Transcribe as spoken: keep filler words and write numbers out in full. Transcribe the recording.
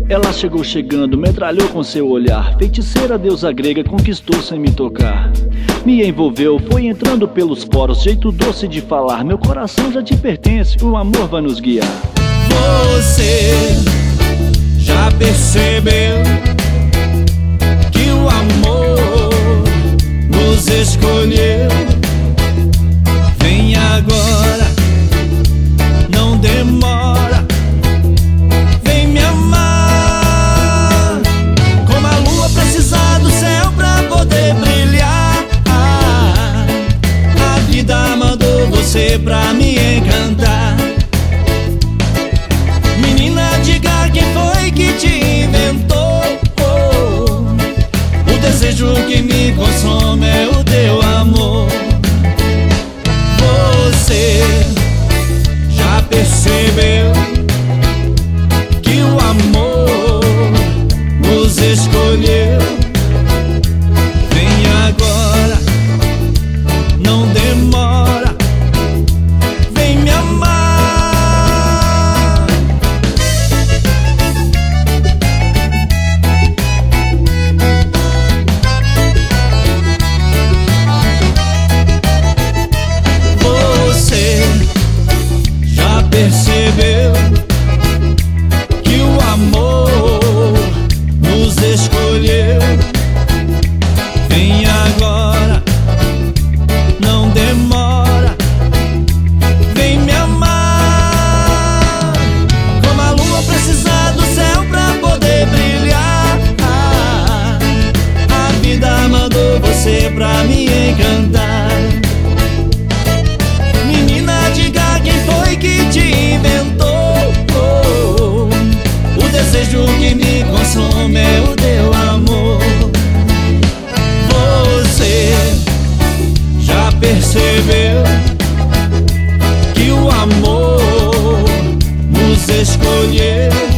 Ela chegou chegando, metralhou com seu olhar. Feiticeira, deusa grega, conquistou sem me tocar. Me envolveu, foi entrando pelos poros. Jeito doce de falar, meu coração já te pertence. O amor vai nos guiar. Você já percebeu que o amor nos escolheu? Vem agora, não demora, vem me amar. Como a lua precisar do céu pra poder brilhar, a vida mandou você pra me encantar. Menina, diga quem foi que te inventou. O desejo que me consome é o teu amor. Você já percebeu que o amor nos escolheu? Vem agora, não demora, vem me amar. Você já percebeu que o amor nos escolheu? Vem agora, não demora, vem me amar. Como a lua precisar do céu pra poder brilhar, a vida mandou você pra me encantar. Menina, diga quem foi que te inventou. O desejo que me consome é o teu amor. Você já percebeu que o amor nos escolheu?